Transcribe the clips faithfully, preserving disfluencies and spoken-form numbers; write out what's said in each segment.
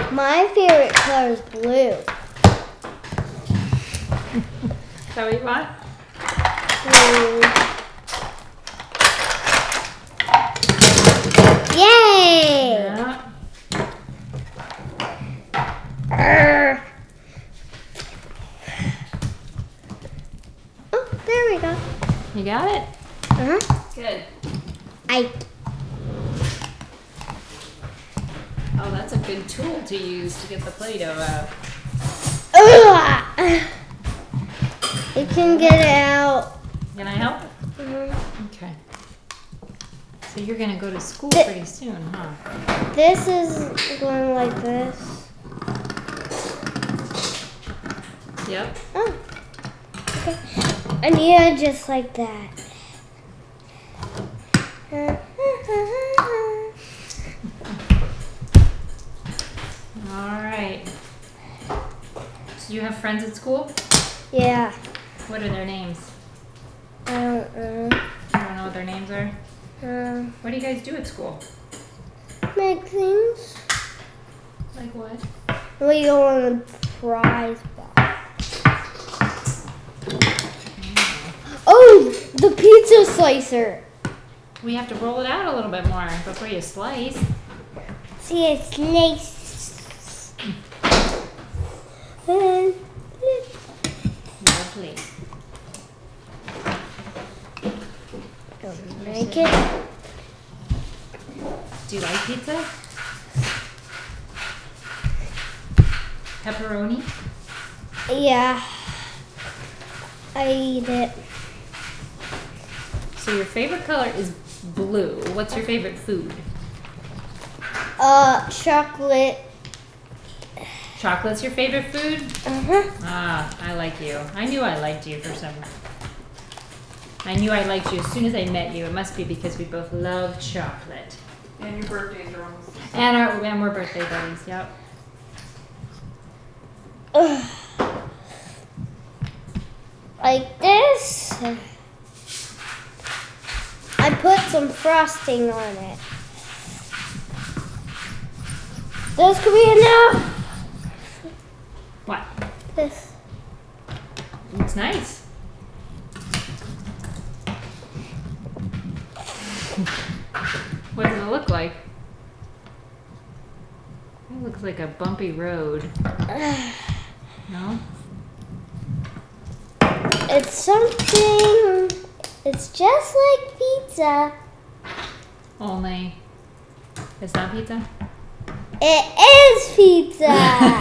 My favorite color is blue. Is that what you want? Blue. Yay! Yeah. Arr. Oh, there we go. You got it? Uh-huh. Good. I Oh, that's a good tool to use to get the Play-Doh out. Ugh. You can get it out. Can I help? Mhm. Okay. So you're gonna go to school Th- pretty soon, huh? This is going like this. Yep. Oh, okay. And yeah, just like that. All right. So you have friends at school? Yeah, What are their names? I don't know. You don't know what their names are? Um, What do you guys do at school? make things. Like what? We go on the prize box. Oh, the pizza slicer. We have to roll it out a little bit more before you slice. See, it's nice. And Lovely. make it. Do you like pizza? Pepperoni? Yeah, I eat it. So your favorite color is blue. What's your favorite food? Uh, chocolate. Chocolate's your favorite food? Uh-huh. Ah, I like you. I knew I liked you for some reason. I knew I liked you as soon as I met you. It must be because we both love chocolate. And your birthdays are almost. And, our, and we're birthday buddies, yep. Ugh. Like this. I put some frosting on it. This could be enough. What? This. Looks nice. What does it look like? It looks like a bumpy road. No? It's something. It's just like pizza. Only it's not pizza? It is pizza.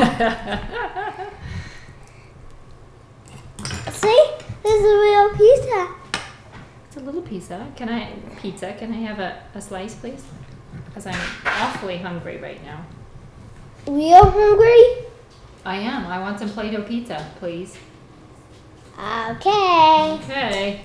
See? This is a real pizza. It's a little pizza. Can I pizza? Can I have a, a slice, please? Because I'm awfully hungry right now. Real hungry? I am. I want some Play-Doh pizza, please. Okay. Okay.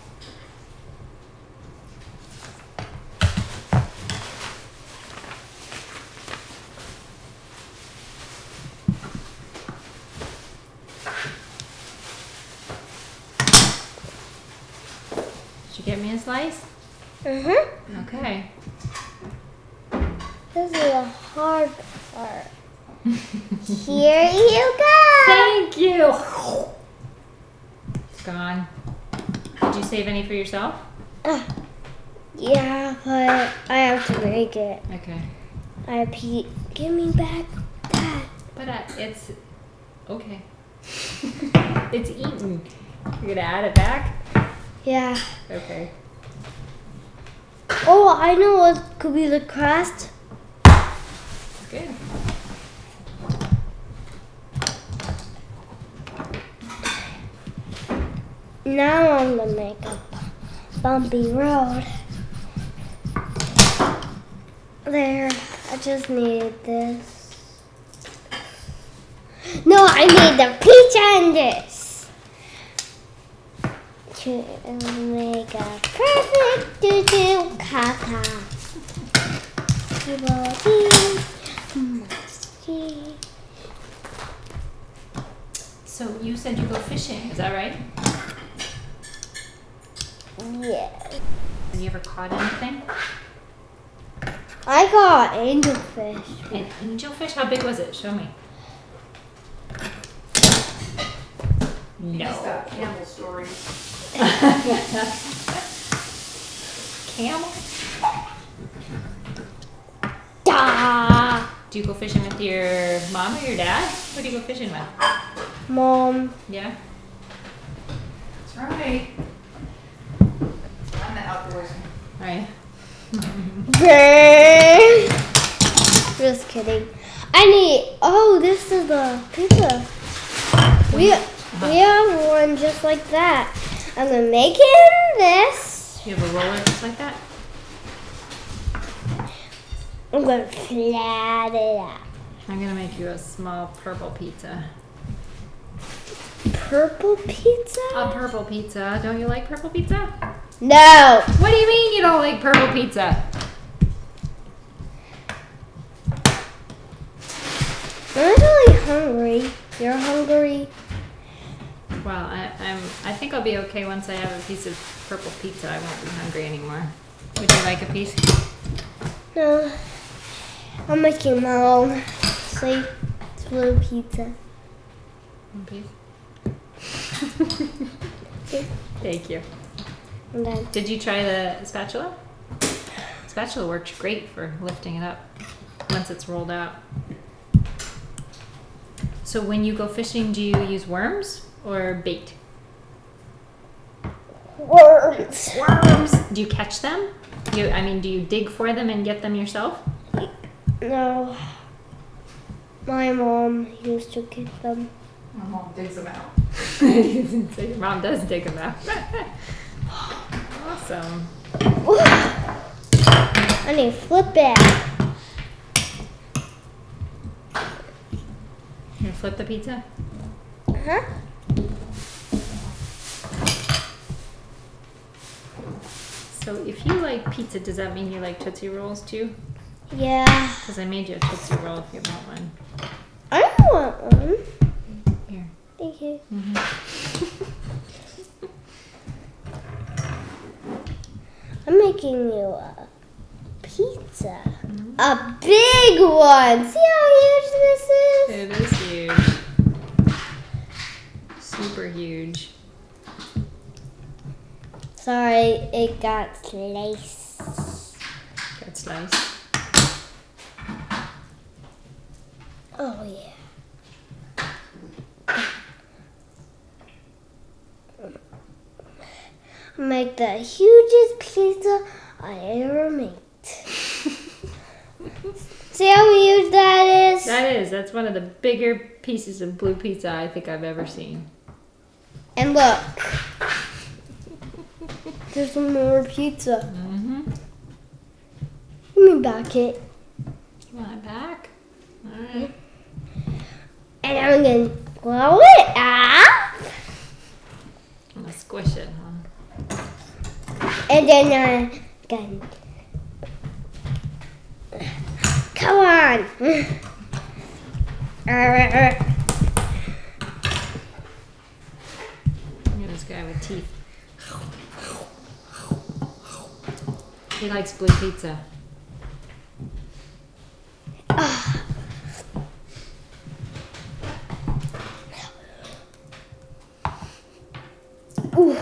Did you get me a slice? Mm-hmm. Okay. This is a hard part. Here you go. Thank you. It's gone. Did you save any for yourself? Uh, yeah, but I have to make it. Okay. I have Pete. Give me back that. But uh, it's okay. It's eaten. You're gonna add it back? Yeah. Okay. Oh, I know what could be the crust. Good. Now I'm gonna make a bumpy road. There, I just need this. No, I need the pizza and this. To make a perfect doo-doo caca. So you said you go fishing, is that right? Yeah. Have you ever caught anything? I got angelfish. An angelfish? How big was it? Show me. He's No. got camel stories. Camel? Da! Do you go fishing with your mom or your dad? Who do you go fishing with? Mom. Yeah? That's right. I'm the outdoorsman. Right. Just kidding. I need. Oh, this is the pizza. We we have one just like that. I'm gonna make it in this. You have a roller just like that? I'm gonna flat it out. I'm gonna make you a small purple pizza. Purple pizza? A purple pizza. Don't you like purple pizza? No. What do you mean you don't like purple pizza? I'm really hungry. You're hungry? Well, I, I'm. I think I'll be okay once I have a piece of purple pizza. I won't be hungry anymore. Would you like a piece? No. I'm making my own. See? It's blue pizza. One piece. See? Thank you. And then. Did you try the spatula? Spatula works great for lifting it up once it's rolled out. So when you go fishing, do you use worms or bait? Worms. Worms. Do you catch them? You, I mean, do you dig for them and get them yourself? No. My mom used to get them. My mom digs them out. So your mom does dig them out. Awesome. I need to flip it. You gonna flip the pizza? Huh? So if you like pizza, does that mean you like Tootsie Rolls too? Yeah. Because I made you a Tootsie Roll if you want one. I want one. Here. Thank you. Mm-hmm. I'm making you a pizza. A big one. See how huge this is? It is huge. Super huge. Sorry, it got sliced. Good slice. Oh, yeah. Make the hugest pizza I ever made. See how huge that is? That is. That's one of the bigger pieces of blue pizza I think I've ever seen. And look. There's some more pizza. Mm-hmm. Let me back it. You want it back? All right. And I'm going to blow it up. I'm gonna squish it, huh? And then I'm going to... Come on. Look at this guy with teeth. He likes blue pizza. Ooh.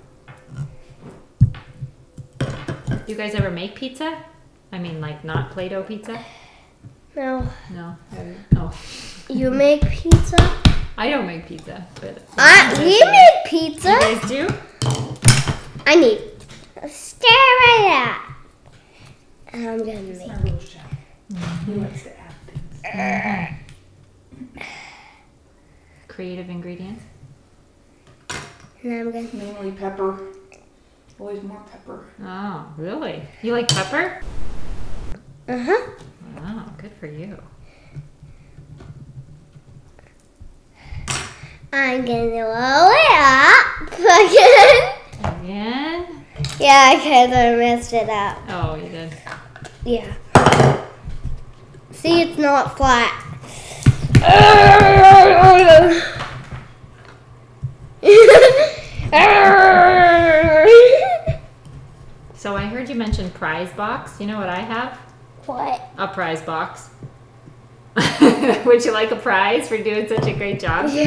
Do you guys ever make pizza? I mean, like not Play-Doh pizza? No. No. Oh. You make pizza? I don't make pizza, but I, we make pizza. You guys do? I need to stir it up. And I'm going to It's make my little chef. He likes to add things. Creative ingredients. And I'm going to... Mainly pepper. Always more pepper. Oh, really? You like pepper? Uh-huh. Wow, good for you. I'm going to roll it up again. Again? Yeah, because I messed it up. Oh, you did. Yeah. See, it's not flat. So I heard you mention prize box. You know what I have? What? A prize box. Would you like a prize for doing such a great job?